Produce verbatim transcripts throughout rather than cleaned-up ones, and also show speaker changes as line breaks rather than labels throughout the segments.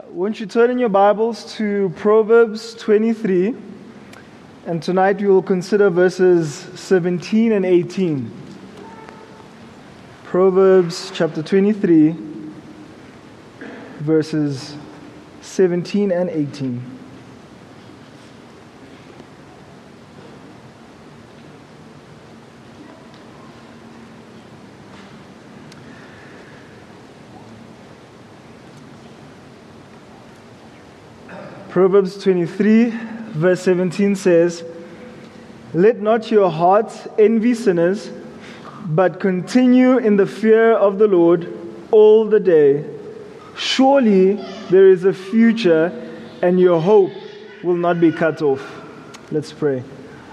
Won't you turn in your Bibles to Proverbs twenty-three, and tonight we will consider verses seventeen and eighteen. Proverbs chapter twenty-three, verses seventeen and eighteen. Proverbs twenty-three, verse seventeen says, "Let not your hearts envy sinners, but continue in the fear of the Lord all the day. Surely there is a future, and your hope will not be cut off." Let's pray.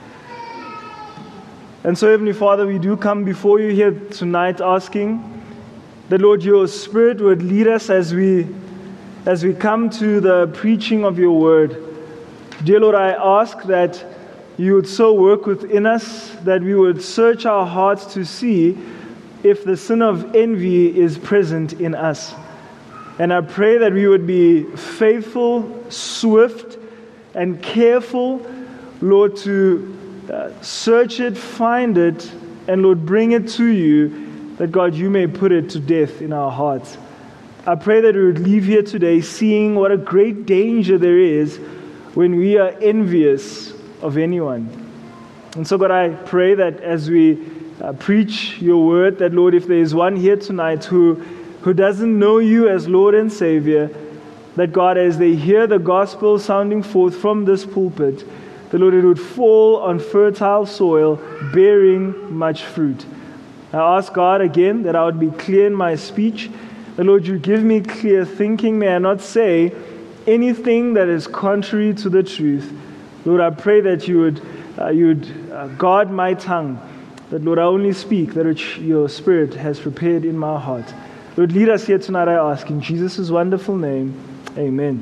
And so, Heavenly Father, we do come before you here tonight asking that, Lord, your Spirit would lead us as we As we come to the preaching of your word. Dear Lord, I ask that you would so work within us that we would search our hearts to see if the sin of envy is present in us. And I pray that we would be faithful, swift, and careful, Lord, to uh, search it, find it, and Lord, bring it to you, that God, you may put it to death in our hearts. I pray that we would leave here today seeing what a great danger there is when we are envious of anyone. And so, God, I pray that as we uh, preach your word, that, Lord, if there is one here tonight who, who doesn't know you as Lord and Savior, that, God, as they hear the gospel sounding forth from this pulpit, the Lord, it would fall on fertile soil, bearing much fruit. I ask, God, again, that I would be clear in my speech. The Lord, you give me clear thinking. May I not say anything that is contrary to the truth. Lord, I pray that you would, uh, you would uh, guard my tongue. That, Lord, I only speak that which your Spirit has prepared in my heart. Lord, lead us here tonight, I ask. In Jesus' wonderful name, amen.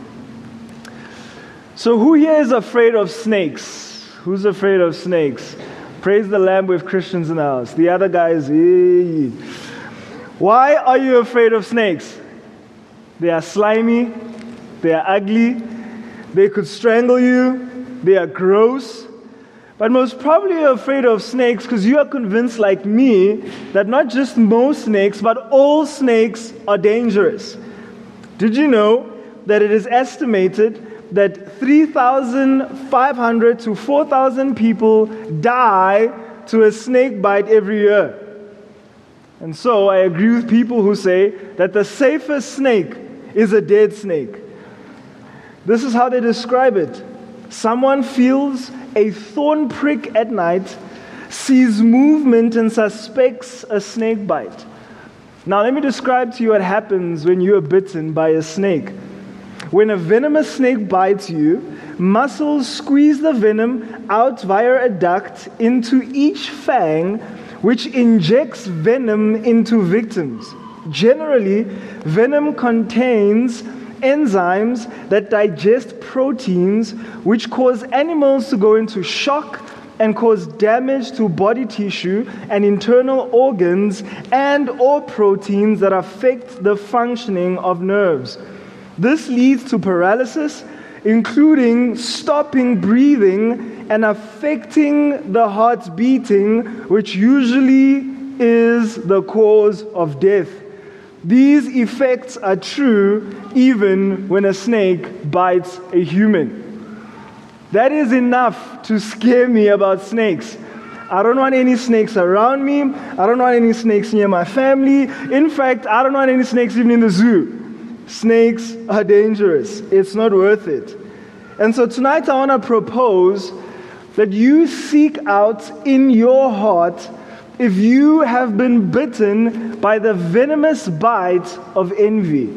So who here is afraid of snakes? Who's afraid of snakes? Praise the Lamb with Christians in the house. The other guys, hey. Why are you afraid of snakes? They are slimy, they are ugly, they could strangle you, they are gross. But most probably you're afraid of snakes because you are convinced, like me, that not just most snakes, but all snakes are dangerous. Did you know that it is estimated that three thousand five hundred to four thousand people die to a snake bite every year? And so I agree with people who say that the safest snake is a dead snake. This is how they describe it. Someone feels a thorn prick at night, sees movement, and suspects a snake bite. Now let me describe to you what happens when you are bitten by a snake. When a venomous snake bites you, muscles squeeze the venom out via a duct into each fang, which injects venom into victims. Generally, venom contains enzymes that digest proteins, which cause animals to go into shock and cause damage to body tissue and internal organs and or proteins that affect the functioning of nerves. This leads to paralysis, including stopping breathing and affecting the heart's beating, which usually is the cause of death. These effects are true even when a snake bites a human. That is enough to scare me about snakes. I don't want any snakes around me. I don't want any snakes near my family. In fact, I don't want any snakes even in the zoo. Snakes are dangerous. It's not worth it. And so tonight I want to propose that you seek out in your heart if you have been bitten by the venomous bite of envy.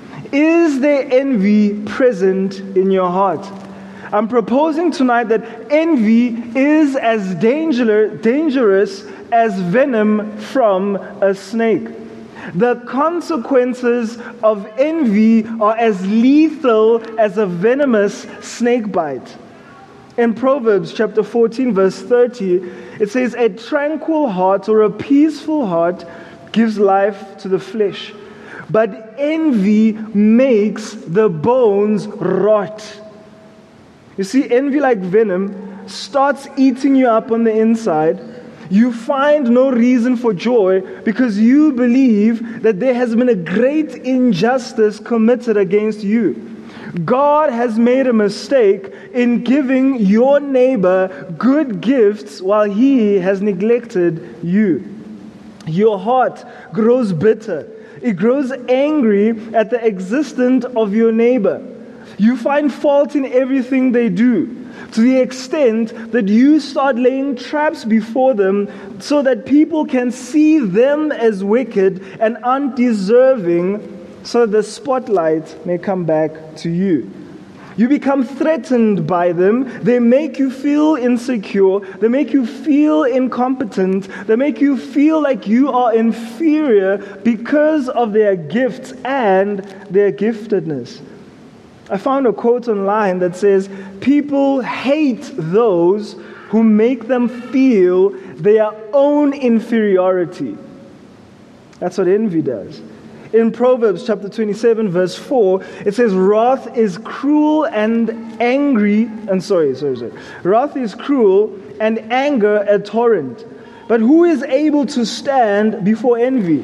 Is there envy present in your heart? I'm proposing tonight that envy is as danger, dangerous as venom from a snake. The consequences of envy are as lethal as a venomous snake bite. In Proverbs chapter fourteen, verse thirty, it says, "A tranquil heart or a peaceful heart gives life to the flesh, but envy makes the bones rot. You see, envy, like venom, starts eating you up on the inside. You find no reason for joy because you believe that there has been a great injustice committed against you. God has made a mistake in giving your neighbor good gifts while he has neglected you. Your heart grows bitter. It grows angry at the existence of your neighbor. You find fault in everything they do, to the extent that you start laying traps before them so that people can see them as wicked and undeserving, so that the spotlight may come back to you. You become threatened by them. They make you feel insecure. They make you feel incompetent. They make you feel like you are inferior because of their gifts and their giftedness. I found a quote online that says, people hate those who make them feel their own inferiority. That's what envy does. In Proverbs chapter twenty-seven, verse four, it says, wrath is cruel and angry, and sorry, sorry, sorry. Wrath is cruel and anger a torrent. But who is able to stand before envy?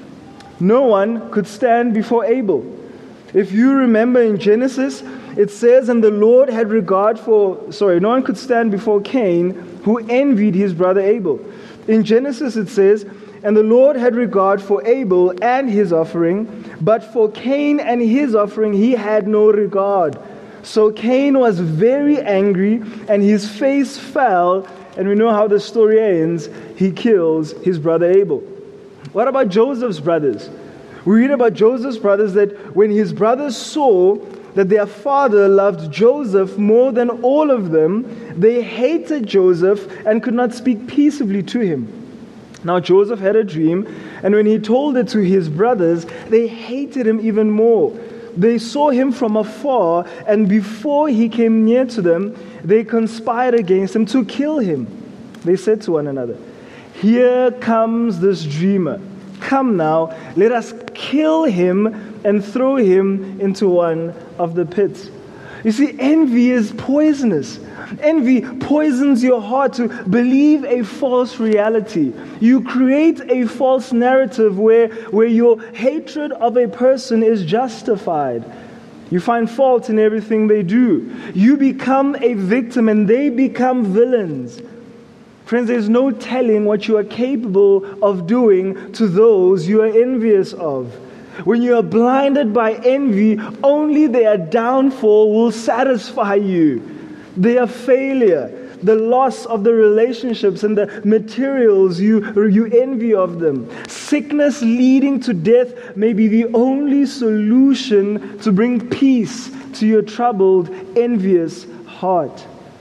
No one could stand before Abel. If you remember in Genesis, it says, and the Lord had regard for, sorry, no one could stand before Cain, who envied his brother Abel. In Genesis it says, and the Lord had regard for Abel and his offering, but for Cain and his offering he had no regard. So Cain was very angry, and his face fell, and we know how the story ends. He kills his brother Abel. What about Joseph's brothers? We read about Joseph's brothers that when his brothers saw that their father loved Joseph more than all of them, they hated Joseph and could not speak peaceably to him. Now Joseph had a dream, and when he told it to his brothers, they hated him even more. They saw him from afar, and before he came near to them, they conspired against him to kill him. They said to one another, here comes this dreamer. Come now, let us kill him and throw him into one of the pits. You see, envy is poisonous. Envy poisons your heart to believe a false reality. You create a false narrative where, where your hatred of a person is justified. You find fault in everything they do. You become a victim and they become villains. Friends, there's no telling what you are capable of doing to those you are envious of. When you are blinded by envy, only their downfall will satisfy you. Their failure, the loss of the relationships and the materials you, you envy of them. Sickness leading to death may be the only solution to bring peace to your troubled, envious heart.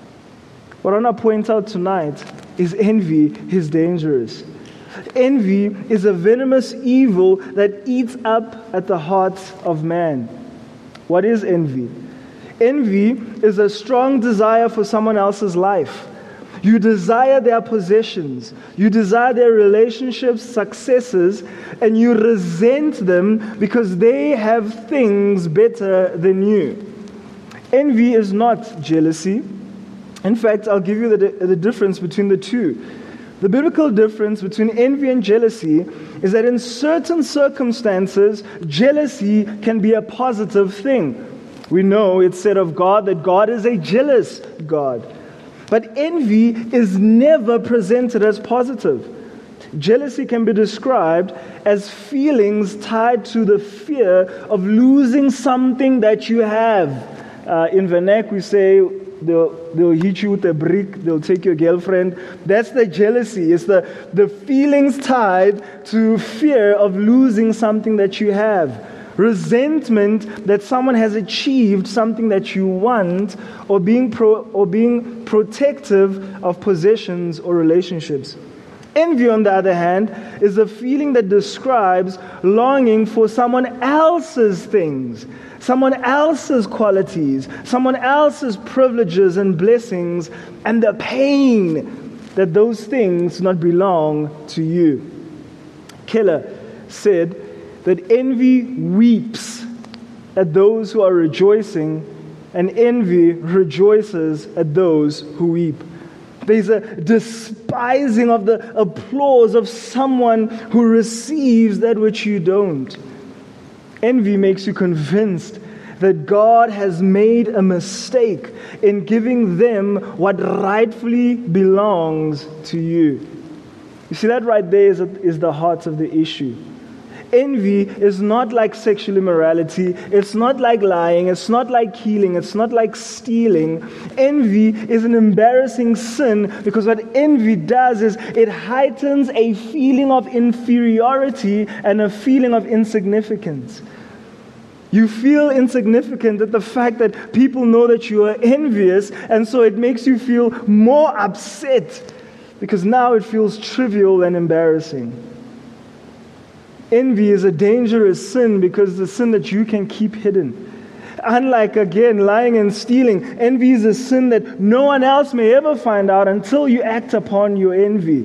What I want to point out tonight is envy is dangerous. Envy is a venomous evil that eats up at the heart of man. What is envy? Envy is a strong desire for someone else's life. You desire their possessions. You desire their relationships, successes, and you resent them because they have things better than you. Envy is not jealousy. In fact, I'll give you the, the difference between the two. The biblical difference between envy and jealousy is that in certain circumstances, jealousy can be a positive thing. We know it's said of God that God is a jealous God. But envy is never presented as positive. Jealousy can be described as feelings tied to the fear of losing something that you have. Uh, in Vernac, we say, They'll, they'll hit you with a brick. They'll take your girlfriend. That's the jealousy. It's the, the feelings tied to fear of losing something that you have. Resentment that someone has achieved something that you want, or being pro, or being protective of possessions or relationships. Envy, on the other hand, is a feeling that describes longing for someone else's things, someone else's qualities, someone else's privileges and blessings, and the pain that those things not belong to you. Keller said, that envy weeps at those who are rejoicing, and envy rejoices at those who weep. There's a despising of the applause of someone who receives that which you don't. Envy makes you convinced that God has made a mistake in giving them what rightfully belongs to you. You see, that right there is, is the heart of the issue. Envy is not like sexual immorality. It's not like lying. It's not like killing. It's not like stealing. Envy is an embarrassing sin because what envy does is it heightens a feeling of inferiority and a feeling of insignificance. You feel insignificant at the fact that people know that you are envious, and so it makes you feel more upset because now it feels trivial and embarrassing. Envy is a dangerous sin because it's a sin that you can keep hidden. Unlike, again, lying and stealing, envy is a sin that no one else may ever find out until you act upon your envy.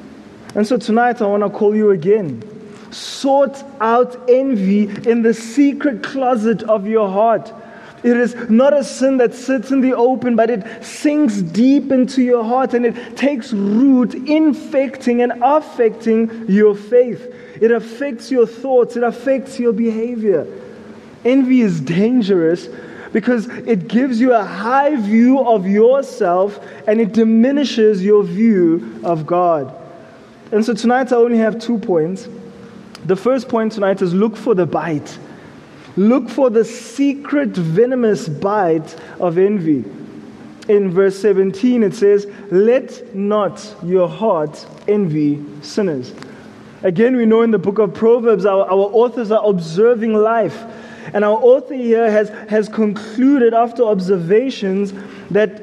And so tonight I want to call you again. Sort out envy in the secret closet of your heart. It is not a sin that sits in the open, but it sinks deep into your heart and it takes root, infecting and affecting your faith. It affects your thoughts. It affects your behavior. Envy is dangerous because it gives you a high view of yourself and it diminishes your view of God. And so tonight I only have two points. The first point tonight is look for the bite. Look for the secret venomous bite of envy. In verse seventeen it says, "Let not your heart envy sinners." Again, we know in the book of Proverbs, our, our authors are observing life. And our author here has, has concluded after observations that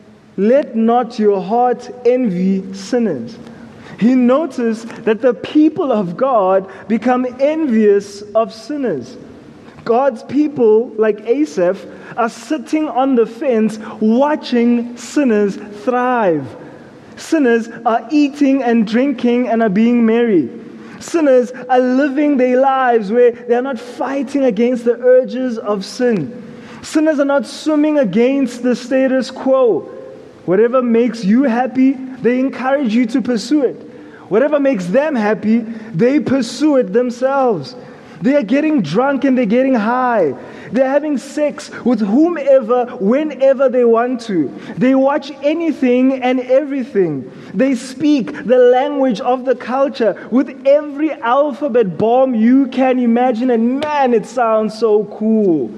let not your heart envy sinners. He noticed that the people of God become envious of sinners. God's people, like Asaph, are sitting on the fence watching sinners thrive. Sinners are eating and drinking and are being merry. Sinners are living their lives where they are not fighting against the urges of sin. Sinners are not swimming against the status quo. Whatever makes you happy, they encourage you to pursue it. Whatever makes them happy, they pursue it themselves. They are getting drunk and they're getting high. They're having sex with whomever, whenever they want to. They watch anything and everything. They speak the language of the culture with every alphabet bomb you can imagine. And man, it sounds so cool.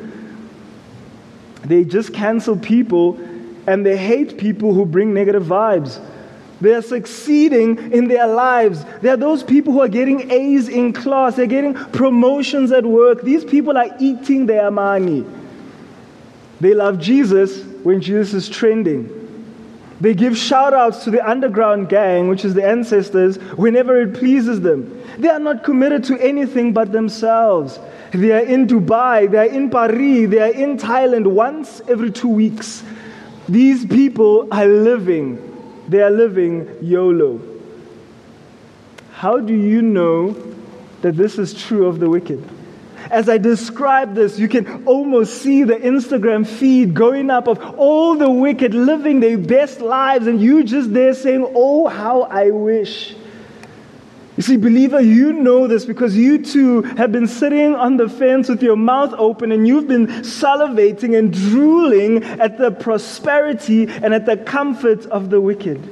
They just cancel people and they hate people who bring negative vibes. They are succeeding in their lives. There are those people who are getting A's in class. They're getting promotions at work. These people are eating their money. They love Jesus when Jesus is trending. They give shout-outs to the underground gang, which is the ancestors, whenever it pleases them. They are not committed to anything but themselves. They are in Dubai. They are in Paris. They are in Thailand once every two weeks. These people are living. They are living YOLO. How do you know that this is true of the wicked? As I describe this, you can almost see the Instagram feed going up of all the wicked living their best lives, and you just there saying, "Oh, how I wish." You see, believer, you know this because you too have been sitting on the fence with your mouth open and you've been salivating and drooling at the prosperity and at the comfort of the wicked.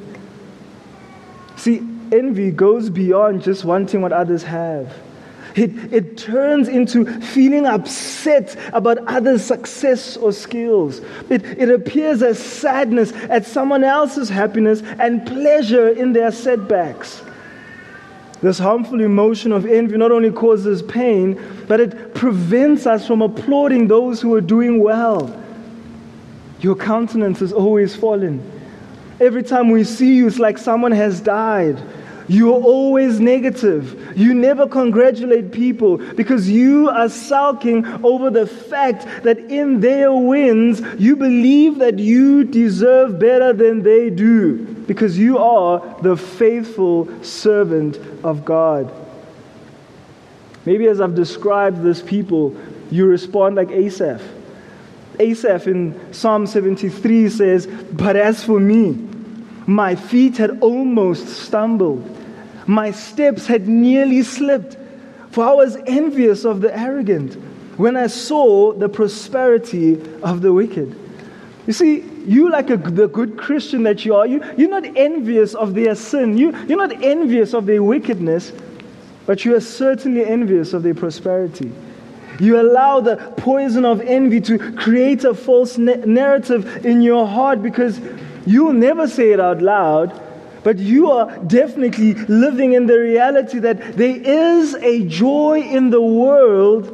See, envy goes beyond just wanting what others have. It, it turns into feeling upset about others' success or skills. It, it appears as sadness at someone else's happiness and pleasure in their setbacks. This harmful emotion of envy not only causes pain, but it prevents us from applauding those who are doing well. Your countenance is always fallen. Every time we see you, it's like someone has died. You are always negative. You never congratulate people because you are sulking over the fact that in their wins, you believe that you deserve better than they do because you are the faithful servant of God. Maybe as I've described this people, you respond like Asaph. Asaph in Psalm seventy-three says, "But as for me, my feet had almost stumbled. My steps had nearly slipped, for I was envious of the arrogant when I saw the prosperity of the wicked." You see, you like a, the good Christian that you are, you, you're not envious of their sin. You, you're not envious of their wickedness, but you are certainly envious of their prosperity. You allow the poison of envy to create a false na- narrative in your heart because you'll never say it out loud, but you are definitely living in the reality that there is a joy in the world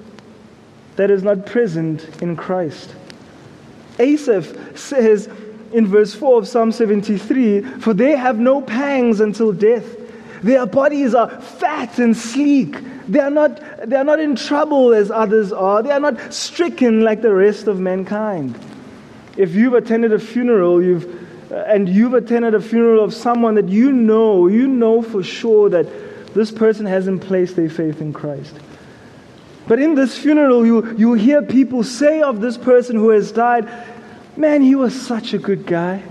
that is not present in Christ. Asaph says in verse four of Psalm seventy-three, "For they have no pangs until death. Their bodies are fat and sleek. They are not, they are not in trouble as others are. They are not stricken like the rest of mankind." If you've attended a funeral, you've and you've attended a funeral of someone that you know, you know for sure that this person hasn't placed their faith in Christ. But in this funeral, you, you hear people say of this person who has died, "Man, he was such a good guy.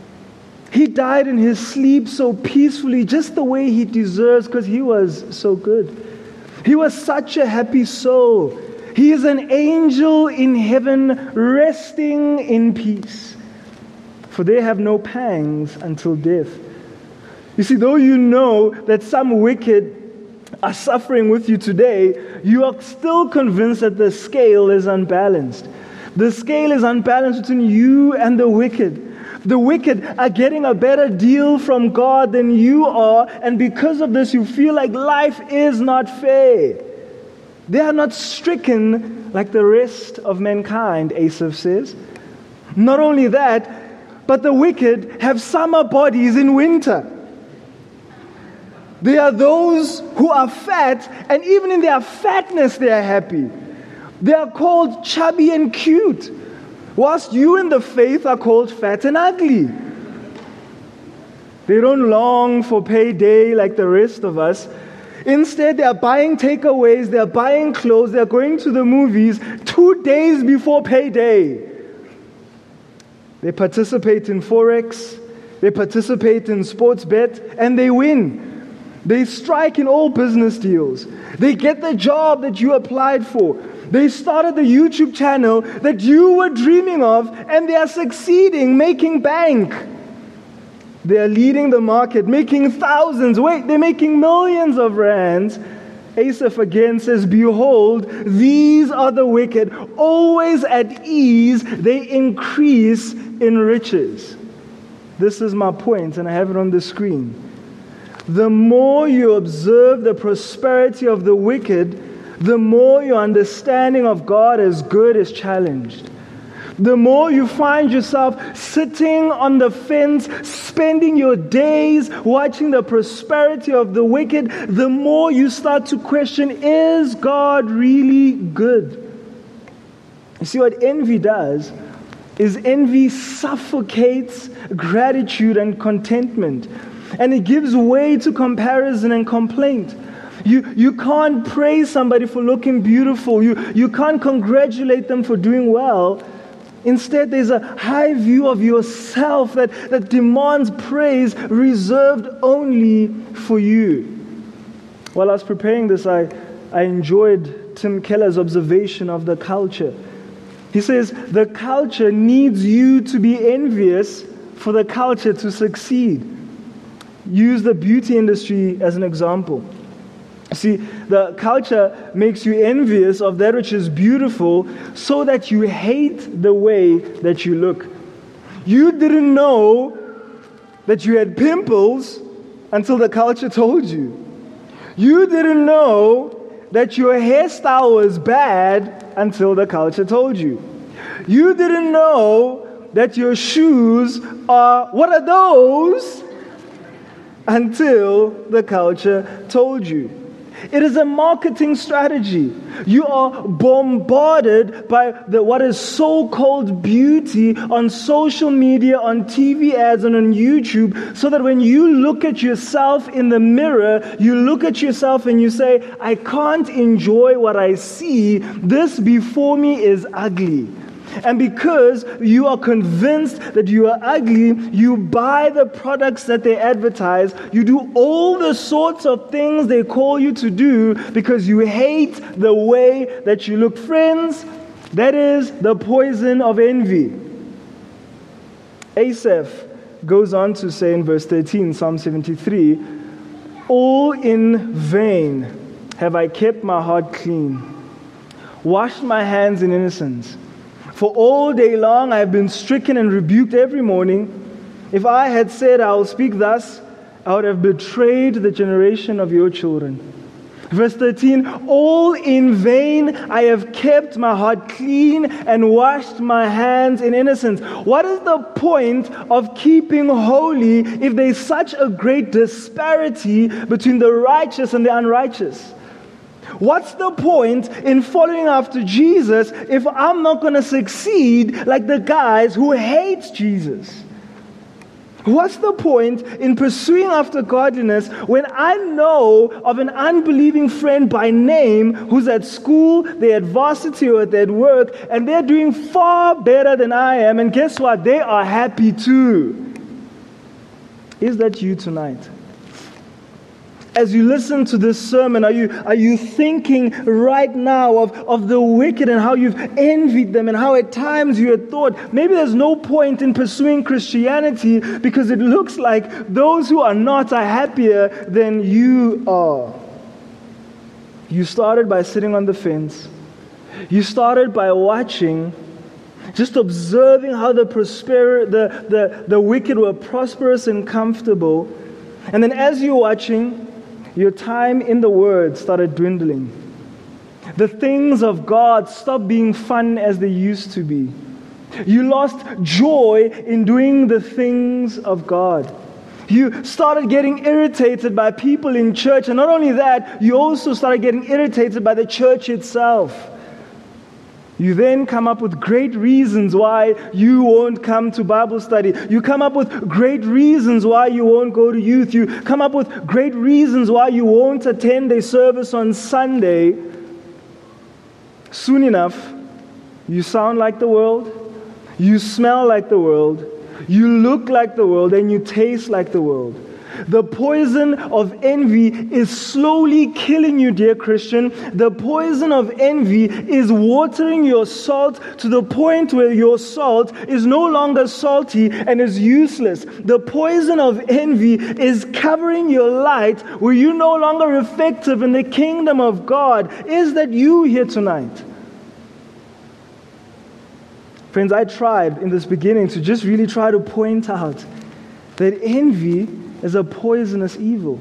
He died in his sleep so peacefully, just the way he deserves because he was so good. He was such a happy soul. He is an angel in heaven resting in peace. For they have no pangs until death." You see, though you know that some wicked are suffering with you today, you are still convinced that the scale is unbalanced. The scale is unbalanced between you and the wicked. The wicked are getting a better deal from God than you are, and because of this, you feel like life is not fair. They are not stricken like the rest of mankind, Asaph says. Not only that, but the wicked have summer bodies in winter. They are those who are fat, and even in their fatness they are happy. They are called chubby and cute, whilst you in the faith are called fat and ugly. They don't long for payday like the rest of us. Instead, they are buying takeaways, they are buying clothes, they are going to the movies two days before payday. They participate in Forex, they participate in sports bet, and they win. They strike in all business deals. They get the job that you applied for. They started the YouTube channel that you were dreaming of, and they are succeeding, making bank. They are leading the market, making thousands. Wait, they're making millions of rands. Asaph again says, "Behold, these are the wicked, always at ease. They increase in riches." This is my point, and I have it on the screen. The more you observe the prosperity of the wicked, the more your understanding of God as good is challenged. The more you find yourself sitting on the fence, spending your days watching the prosperity of the wicked, the more you start to question, is God really good? You see, what envy does is envy suffocates gratitude and contentment. And it gives way to comparison and complaint. You, you can't praise somebody for looking beautiful. You, you can't congratulate them for doing well. Instead, there's a high view of yourself that, that demands praise reserved only for you. While I was preparing this, I, I enjoyed Tim Keller's observation of the culture. He says, the culture needs you to be envious for the culture to succeed. Use the beauty industry as an example. See, the culture makes you envious of that which is beautiful so that you hate the way that you look. You didn't know that you had pimples until the culture told you. You didn't know that your hairstyle was bad until the culture told you. You didn't know that your shoes are, what are those? Until the culture told you. It is a marketing strategy. You are bombarded by the, what is so-called beauty on social media, on T V ads, and on YouTube, so that when you look at yourself in the mirror, you look at yourself and you say, I can't enjoy what I see. This before me is ugly. And because you are convinced that you are ugly, you buy the products that they advertise. You do all the sorts of things they call you to do because you hate the way that you look. Friends, that is the poison of envy. Asaph goes on to say in verse thirteen, Psalm seventy-three, all in vain have I kept my heart clean, washed my hands in innocence. For all day long I have been stricken and rebuked every morning. If I had said, I will speak thus, I would have betrayed the generation of your children. Verse thirteen, all in vain I have kept my heart clean and washed my hands in innocence. What is the point of keeping holy if there is such a great disparity between the righteous and the unrighteous? What's the point in following after Jesus if I'm not going to succeed like the guys who hate Jesus? What's the point in pursuing after godliness when I know of an unbelieving friend by name who's at school, they're at varsity or they're at work, and they're doing far better than I am, and guess what? They are happy too. Is that you tonight? As you listen to this sermon, are you are you thinking right now of, of the wicked and how you've envied them and how at times you had thought, maybe there's no point in pursuing Christianity because it looks like those who are not are happier than you are. You started by sitting on the fence. You started by watching, just observing how the prosper, the, the, the wicked were prosperous and comfortable. And then as you're watching, your time in the Word started dwindling. The things of God stopped being fun as they used to be. You lost joy in doing the things of God. You started getting irritated by people in church, and not only that, you also started getting irritated by the church itself. You then come up with great reasons why you won't come to Bible study. You come up with great reasons why you won't go to youth. You come up with great reasons why you won't attend a service on Sunday. Soon enough, you sound like the world, you smell like the world, you look like the world, and you taste like the world. The poison of envy is slowly killing you, dear Christian. The poison of envy is watering your salt to the point where your salt is no longer salty and is useless. The poison of envy is covering your light where you're no longer effective in the kingdom of God. Is that you here tonight? Friends, I tried in this beginning to just really try to point out that envy is a poisonous evil.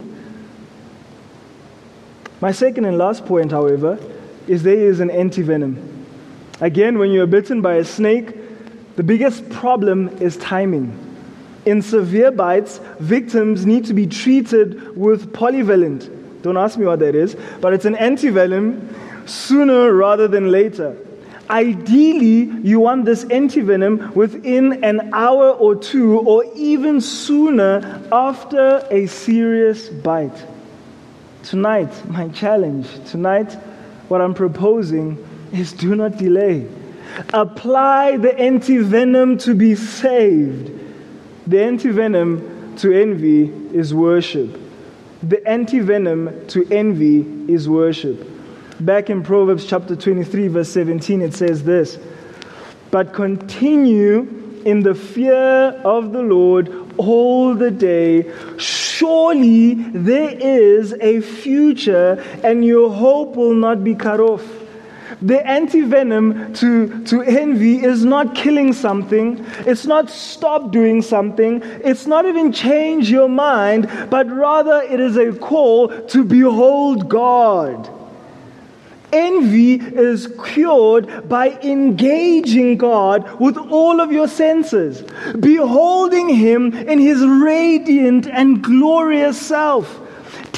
My second and last point, however, is there is an antivenom. Again, when you're bitten by a snake, the biggest problem is timing. In severe bites, victims need to be treated with polyvalent. Don't ask me what that is, but it's an antivenom sooner rather than later. Ideally, you want this antivenom within an hour or two, or even sooner after a serious bite. Tonight, my challenge, tonight, what I'm proposing is do not delay. Apply the antivenom to be saved. The antivenom to envy is worship. The antivenom to envy is worship. Back in Proverbs chapter twenty-three, verse seventeen, it says this, but continue in the fear of the Lord all the day. Surely there is a future, and your hope will not be cut off. The antivenom to, to envy is not killing something. It's not stop doing something. It's not even change your mind, but rather it is a call to behold God. Envy is cured by engaging God with all of your senses, beholding Him in His radiant and glorious self.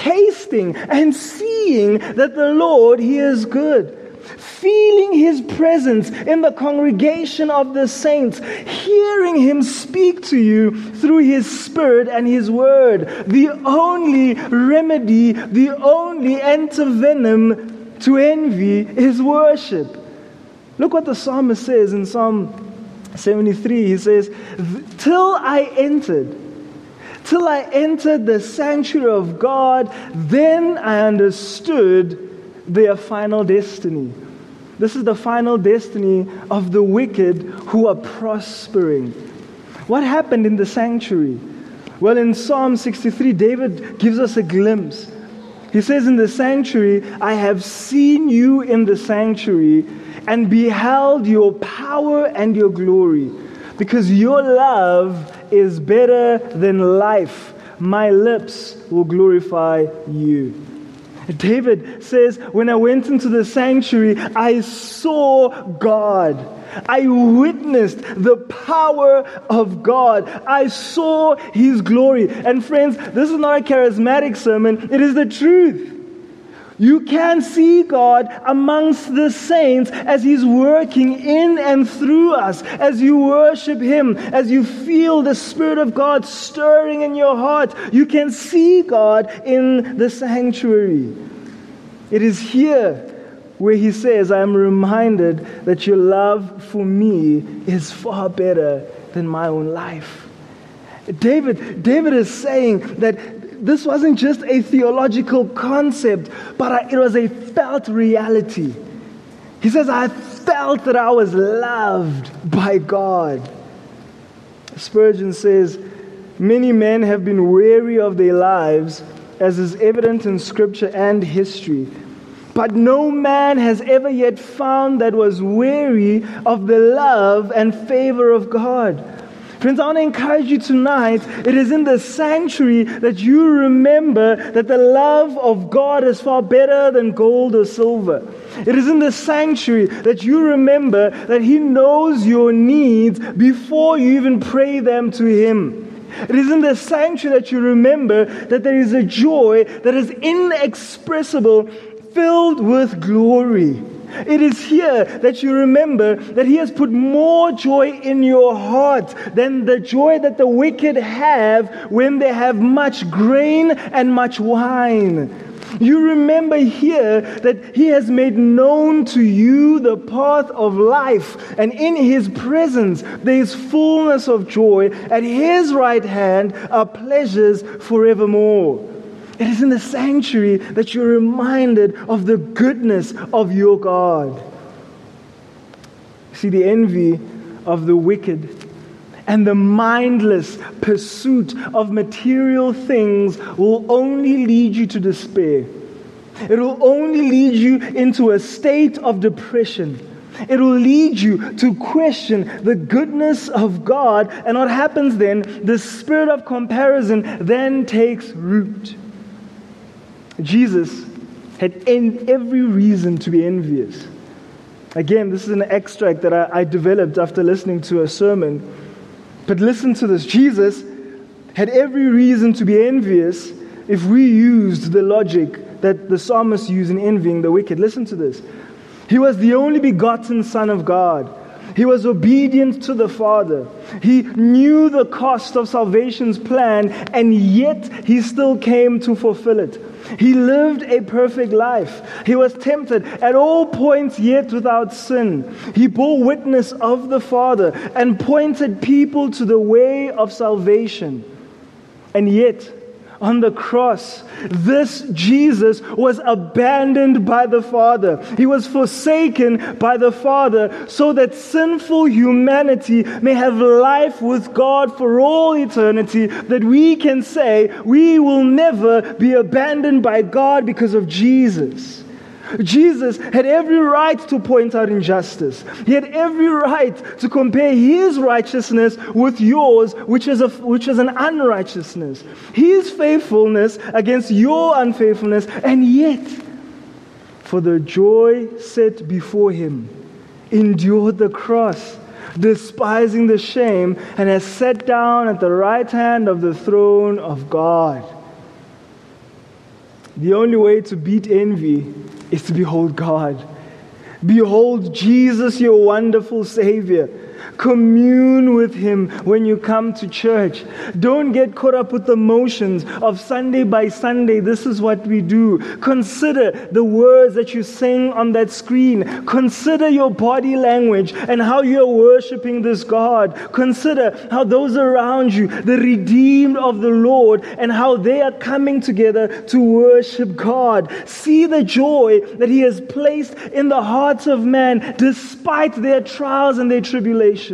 tasting and seeing that the Lord, He is good. Feeling His presence in the congregation of the saints, hearing Him speak to you through His Spirit and His Word. The only remedy, the only antivenom to envy is worship. Look what the psalmist says in Psalm seventy-three. He says, till I entered, till I entered the sanctuary of God, then I understood their final destiny. This is the final destiny of the wicked who are prospering. What happened in the sanctuary? Well, in Psalm sixty-three, David gives us a glimpse. He says, in the sanctuary, I have seen you in the sanctuary and beheld your power and your glory, because your love is better than life. My lips will glorify you. David says, when I went into the sanctuary, I saw God. I witnessed the power of God. I saw His glory. And friends, this is not a charismatic sermon. It is the truth. You can see God amongst the saints as He's working in and through us, as you worship Him, as you feel the Spirit of God stirring in your heart. You can see God in the sanctuary. It is here where He says, I am reminded that your love for me is far better than my own life. David, David is saying that this wasn't just a theological concept, but it was a felt reality. He says, I felt that I was loved by God. Spurgeon says, many men have been weary of their lives, as is evident in Scripture and history. But no man has ever yet found that was weary of the love and favor of God. Friends, I want to encourage you tonight. It is in the sanctuary that you remember that the love of God is far better than gold or silver. It is in the sanctuary that you remember that He knows your needs before you even pray them to Him. It is in the sanctuary that you remember that there is a joy that is inexpressible, filled with glory. It is here that you remember that He has put more joy in your heart than the joy that the wicked have when they have much grain and much wine. You remember here that He has made known to you the path of life, and in His presence there is fullness of joy. At His right hand are pleasures forevermore. It is in the sanctuary that you're reminded of the goodness of your God. See, the envy of the wicked and the mindless pursuit of material things will only lead you to despair. It will only lead you into a state of depression. It will lead you to question the goodness of God. And what happens then? The spirit of comparison then takes root. Jesus had every reason to be envious. Again, this is an extract that I, I developed after listening to a sermon. But listen to this. Jesus had every reason to be envious if we used the logic that the psalmist used in envying the wicked. Listen to this. He was the only begotten Son of God. He was obedient to the Father. He knew the cost of salvation's plan, and yet He still came to fulfill it. He lived a perfect life. He was tempted at all points, yet without sin. He bore witness of the Father and pointed people to the way of salvation. And yet, on the cross, this Jesus was abandoned by the Father. He was forsaken by the Father so that sinful humanity may have life with God for all eternity, that we can say we will never be abandoned by God because of Jesus. Jesus had every right to point out injustice. He had every right to compare His righteousness with yours, which is a, which is an unrighteousness. His faithfulness against your unfaithfulness, and yet, for the joy set before Him, endured the cross, despising the shame, and has sat down at the right hand of the throne of God. The only way to beat envy is to behold God. Behold Jesus, your wonderful Savior. Commune with Him when you come to church. Don't get caught up with the motions of Sunday by Sunday. This is what we do. Consider the words that you sing on that screen. Consider your body language and how you're worshiping this God. Consider how those around you, the redeemed of the Lord, and how they are coming together to worship God. See the joy that He has placed in the hearts of man despite their trials and their tribulations.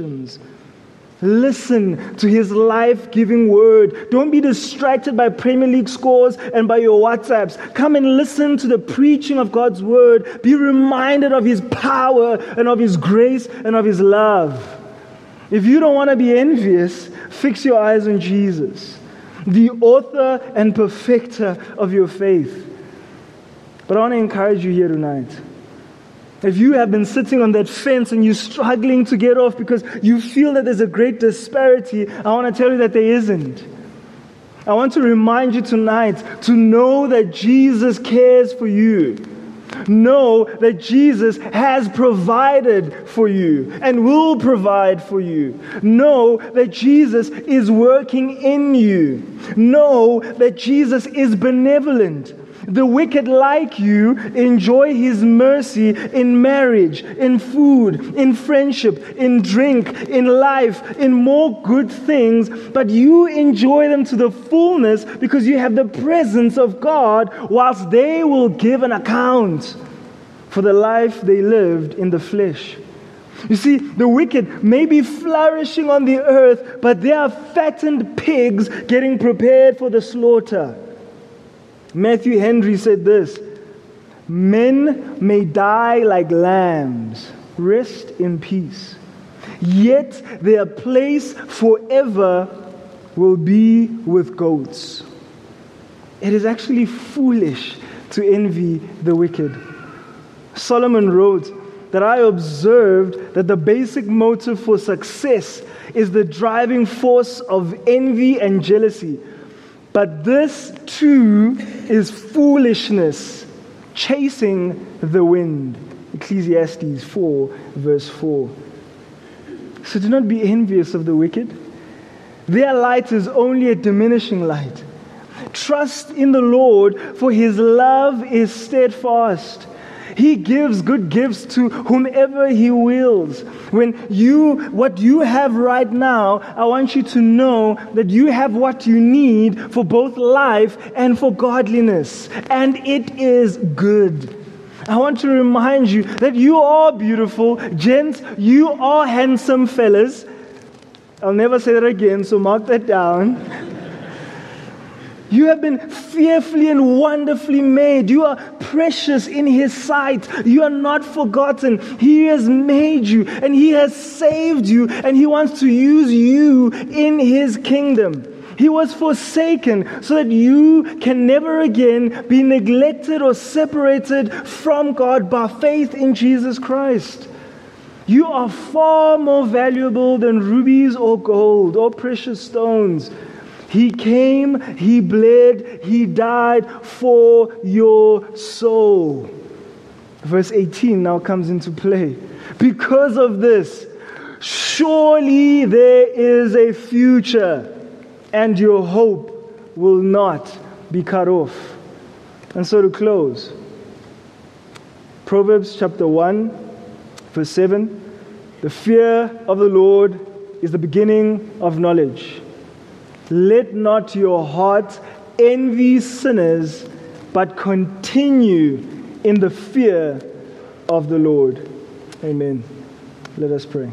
Listen to His life-giving word. Don't be distracted by Premier League scores and by your WhatsApps. Come and listen to the preaching of God's word. Be reminded of His power and of His grace and of His love. If you don't want to be envious, fix your eyes on Jesus, the author and perfecter of your faith. But I want to encourage you here tonight. If you have been sitting on that fence and you're struggling to get off because you feel that there's a great disparity, I want to tell you that there isn't. I want to remind you tonight to know that Jesus cares for you. Know that Jesus has provided for you and will provide for you. Know that Jesus is working in you. Know that Jesus is benevolent. The wicked like you enjoy His mercy in marriage, in food, in friendship, in drink, in life, in more good things, but you enjoy them to the fullness because you have the presence of God, whilst they will give an account for the life they lived in the flesh. You see, the wicked may be flourishing on the earth, but they are fattened pigs getting prepared for the slaughter. Matthew Henry said this: men may die like lambs, rest in peace, yet their place forever will be with goats. It is actually foolish to envy the wicked. Solomon wrote that I observed that the basic motive for success is the driving force of envy and jealousy. But this too is foolishness, chasing the wind. Ecclesiastes four, verse four. So do not be envious of the wicked. Their light is only a diminishing light. Trust in the Lord, for His love is steadfast. He gives good gifts to whomever He wills. When you, what you have right now, I want you to know that you have what you need for both life and for godliness. And it is good. I want to remind you that you are beautiful. Gents, you are handsome fellas. I'll never say that again, so mark that down. You have been fearfully and wonderfully made. You are precious in His sight. You are not forgotten. He has made you and He has saved you, and He wants to use you in His kingdom. He was forsaken so that you can never again be neglected or separated from God by faith in Jesus Christ. You are far more valuable than rubies or gold or precious stones. He came, He bled, He died for your soul. Verse eighteen now comes into play. Because of this, surely there is a future, and your hope will not be cut off. And so to close, Proverbs chapter one, verse seven, the fear of the Lord is the beginning of knowledge. Let not your heart envy sinners, but continue in the fear of the Lord. Amen. Let us pray.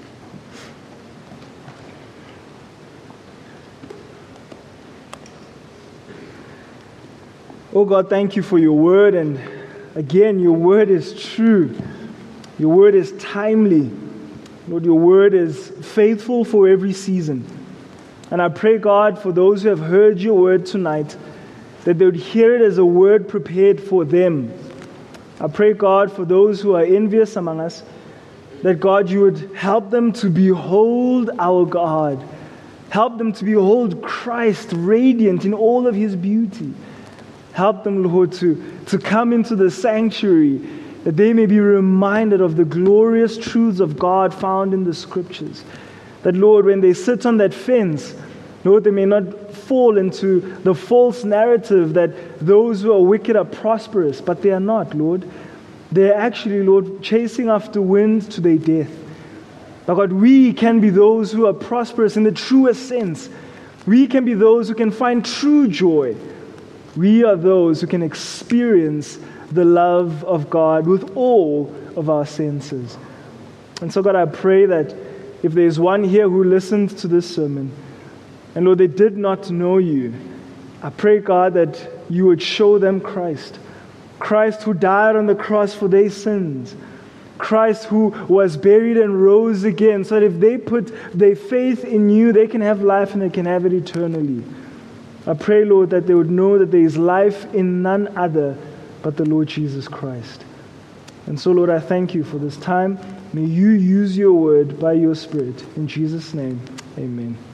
Oh God, thank you for your word. And again, your word is true. Your word is timely. Lord, your word is faithful for every season. And I pray, God, for those who have heard your word tonight, that they would hear it as a word prepared for them. I pray, God, for those who are envious among us, that, God, you would help them to behold our God. Help them to behold Christ radiant in all of His beauty. Help them, Lord, to, to come into the sanctuary, that they may be reminded of the glorious truths of God found in the Scriptures. That, Lord, when they sit on that fence, Lord, they may not fall into the false narrative that those who are wicked are prosperous, but they are not, Lord. They're actually, Lord, chasing after wind to their death. But God, we can be those who are prosperous in the truest sense. We can be those who can find true joy. We are those who can experience the love of God with all of our senses. And so, God, I pray that if there's one here who listened to this sermon, and Lord, they did not know you, I pray, God, that you would show them Christ. Christ who died on the cross for their sins. Christ who was buried and rose again, so that if they put their faith in you, they can have life and they can have it eternally. I pray, Lord, that they would know that there is life in none other but the Lord Jesus Christ. And so, Lord, I thank you for this time. May you use your word by your Spirit. In Jesus' name, amen.